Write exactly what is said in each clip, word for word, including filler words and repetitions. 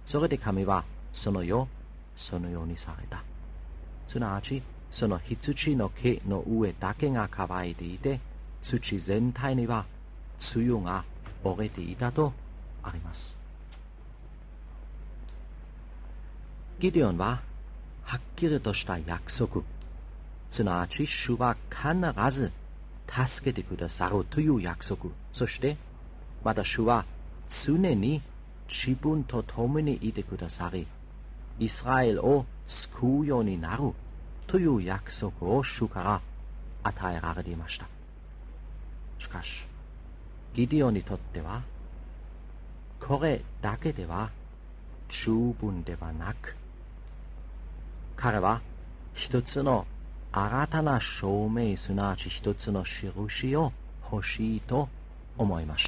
それで神はその世、そのようにされた。すなわち、その羊の毛の上だけが乾いていて、土全体には梅雨が折れていたとあります。ギデオンははっきりとした約束、すなわち主は必ず助けてくださるという約束、そしてまた主は常に自分と共にいてくださり、イスラエルを救うようになるという約束を主から与えられていました。しかし、ギデオンにとっては、これだけでは十分ではなく、彼は一つの新たな証明、すなわち一つの印を欲しいと思いました。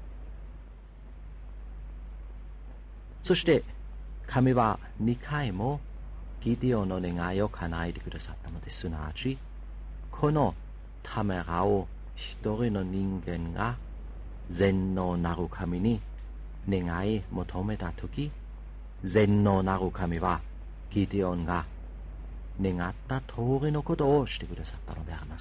そして、神は二回もギデオンの願いを叶えてくださったのです。すなわち、このためらを一人の人間が全能なる神に願い求めたとき、全能なる神はギデオンが願った通りのことをしてくださったのであります。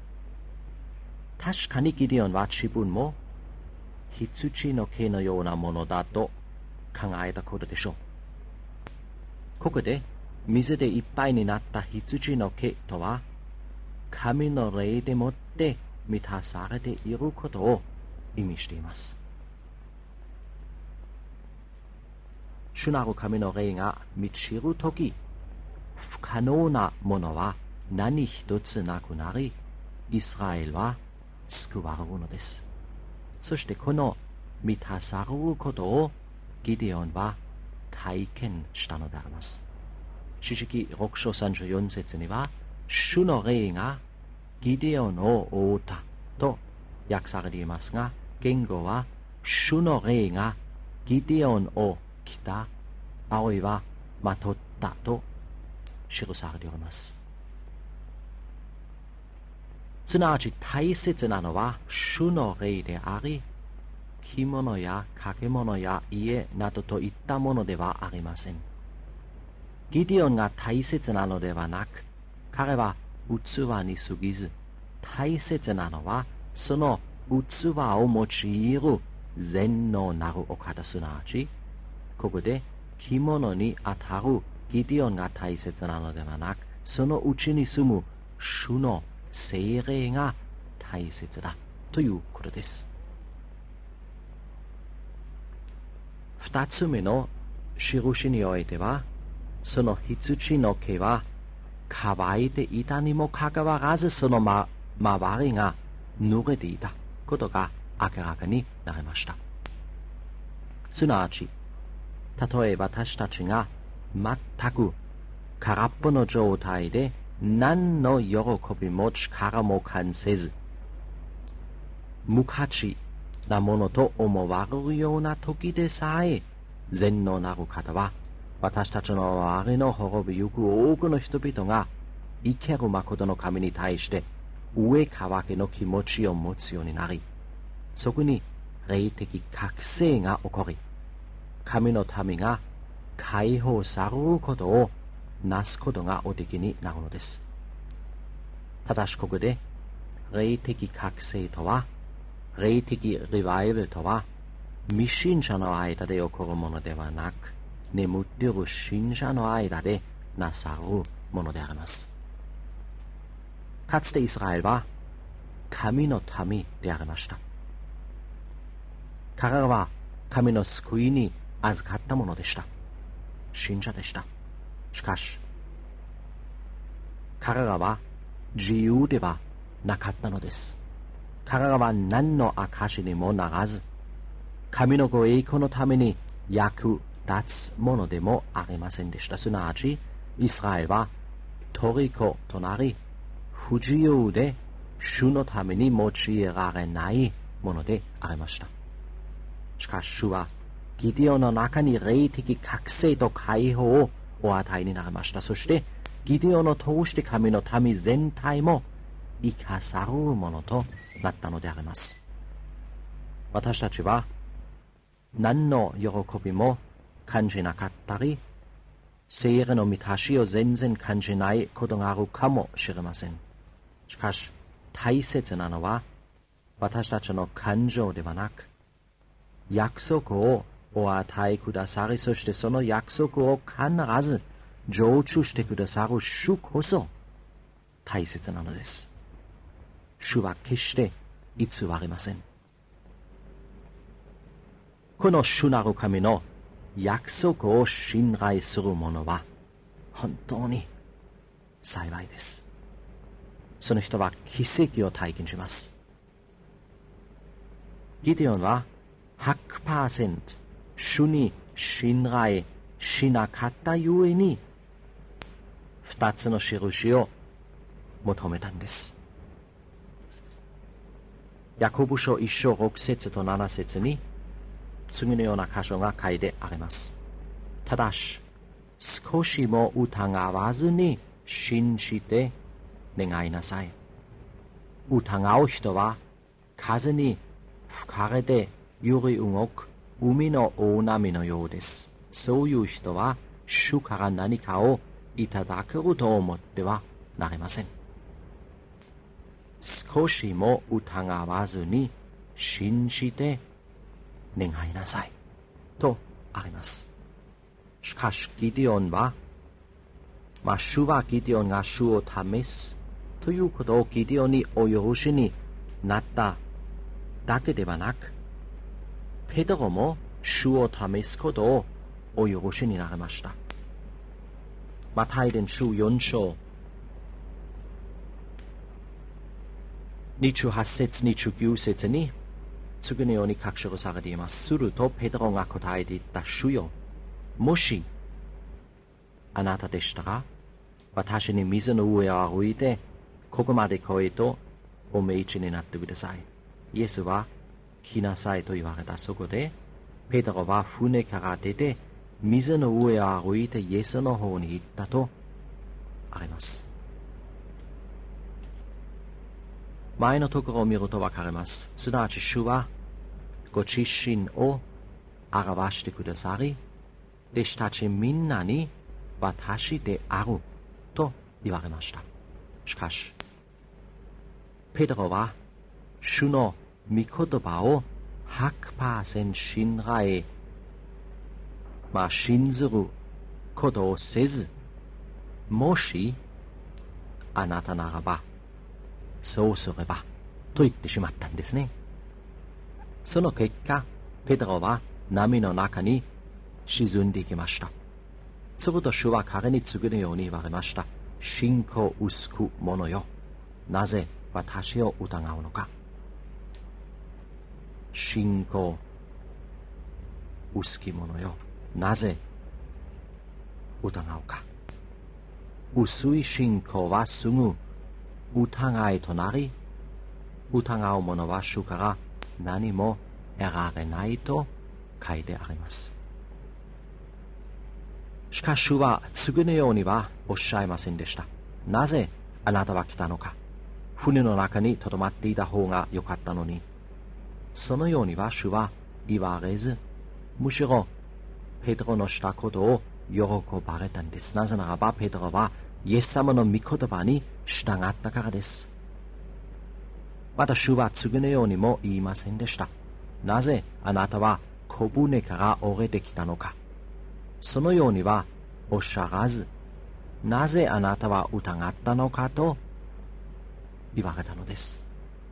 確かにギデオンは自分も羊の毛のようなものだと考えたことでしょう。ここで水でいっぱいになった羊の毛とは、神の霊でもって満たされていることを意味しています。主なる神の霊が満ちるとき、不可能なものは何一つなくなり、イスラエルは救われるのです。そしてこの満たされることをギデオンは体験したのであります。詩式ろく章さんじゅうよん節には、主の霊がギデオンを覆ったと訳されていますが、言語は主の霊がギデオンを着た、あるいはまとったと記されております。すなわち大切なのは主の霊であり、着物や掛物や家などといったものではありません。ギデオンが大切なのではなく、彼は器に過ぎず、大切なのはその器を用いる全能なるお方、すなわち、ここで着物にあたるギデオンが大切なのではなく、そのうちに住む主の聖霊が大切だということです。二つ目の印においては、その羊の毛は乾いていたにもかかわらず、その、ま、周りが濡れていたことが明らかになりました。すなわち、たとえ私たちが全く空っぽの状態で何の喜びも力も感せず、無価値なものと思われるような時でさえ、全能なる方は私たちの周りの滅びゆく多くの人々が生ける誠の神に対して上乾けの気持ちを持つようになり、そこに霊的覚醒が起こり、神の民が解放されることをなすことがおできになるのです。ただしここで霊的覚醒とは、霊的リバイバルとは、未信者の間で起こるものではなく、眠っている信者の間でなさるものであります。かつてイスラエルは神の民でありました。彼らは神の救いに預かったものでした。信者でした。しかし、彼らは自由ではなかったのです。彼らは何の証にもならず、神のご栄光のために役立つものでもありませんでした。すなわち、イスラエルは虜となり、不自由で主のために用いられないものでありました。しかし主はギデオンの中に霊的覚醒と解放をお与えになりました。そしてギデオンを通して神の民全体も生かされるものとなったのであります。私たちは何の喜びも感じなかったり、聖霊の満たしを全然感じないことがあるかもしれません。しかし、大切なのは、私たちの感情ではなく、約束をお与えくださり、そしてその約束を必ず成就してくださる主こそ大切なのです。主は決して偽りません。この主なる神の約束を信頼する者は本当に幸いです。その人は奇跡を体験します。ギデオンは ひゃくパーセント 主に信頼しなかったゆえに二つの印を求めたんです。ヤコブ書一章六節と七節に次のような箇所が書いてあります。ただし、少しも疑わずに信じて願いなさい。疑う人は風に吹かれて揺り動く海の大波のようです。そういう人は主から何かをいただけると思ってはなりません。少しも疑わずに信じて願いなさいとあります。しかしギデオンは、まあ、主はギデオンが主を試すということをギデオンにお許しになっただけではなく、ペテロも主を試すことをお許しになりました。マタイ伝書よん章にじゅうはち節にじゅうきゅう節に次のように書き記されています。するとペテロが答えていった。主よ、もしあなたでしたら私に水の上を歩いてここまで来いとお命じになってください。イエスは来なさいと言われた。そこでペテロは船から出て水の上を歩いてイエスの方に行ったとあります。前のところを見るとわかります。すなわち主はご自身を表してくださり、弟子たちみんなに私であると言われました。しかし、ペテロは主の御言葉を ひゃくパーセント 信頼、まあ信ずることをせず、もしあなたならばそうすればと言ってしまったんですね。その結果、ペテロは波の中に沈んでいきました。すると主は彼に次のように言われました。信仰薄く者よ、なぜ私を疑うのか。信仰薄き者よ、なぜ疑うか。薄い信仰はすぐ疑いとなり、疑う者は主から何も得られないと書いてあります。しかし主は次のようにはおっしゃいませんでした。なぜあなたは来たのか。船の中にとどまっていた方がよかったのに。そのようには主は言われず、むしろペテロのしたことを喜ばれたんです。なぜならばペテロはイエス様の御言葉に従ったからです。また主は次のようにも言いませんでした。なぜあなたは小舟から降りてきたのか。そのようにはおっしゃらず、なぜあなたは疑ったのかと言われたのです。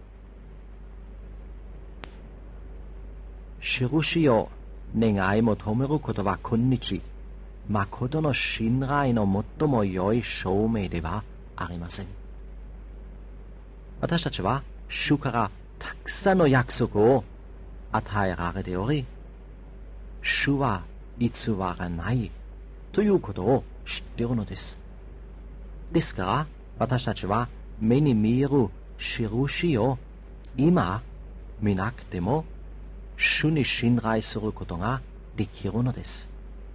印を願い求めることは今日、誠の信頼の最も良い証明ではありません。私たちは主からたくさんの約束を与えられており、主は偽らないということを知っているのです。ですから私たちは目に見える印を今見なくても主に信頼することができるのです。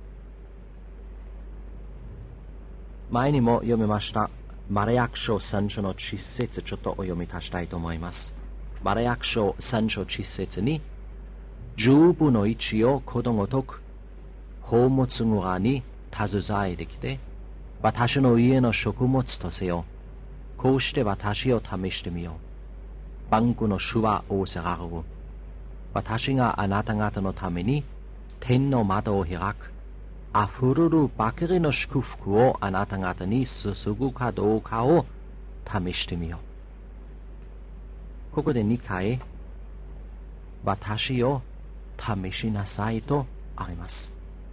前にも読みましたマラヤク書さん章のち節、ちょっとお読み足したいと思います。マラヤク書さん章ち節に、十分の一をことごとく宝物蔵に携えてきて、私の家の食物とせよ。こうして私を試してみよう。万軍の主は仰せられる。私があなた方のために天の窓を開く。溢れるばかりの祝福をあなた方に注ぐかどうかを試してみよう。ここでにかい、私を試しなさいとあります。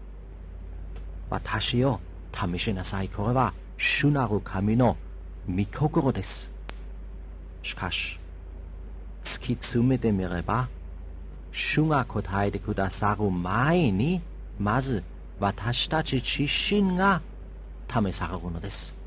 私を試しなさい。これは主なる神の御心です。しかし、突き詰めてみれば、主が答えてくださる前に、まず私たち自身が試されるのです。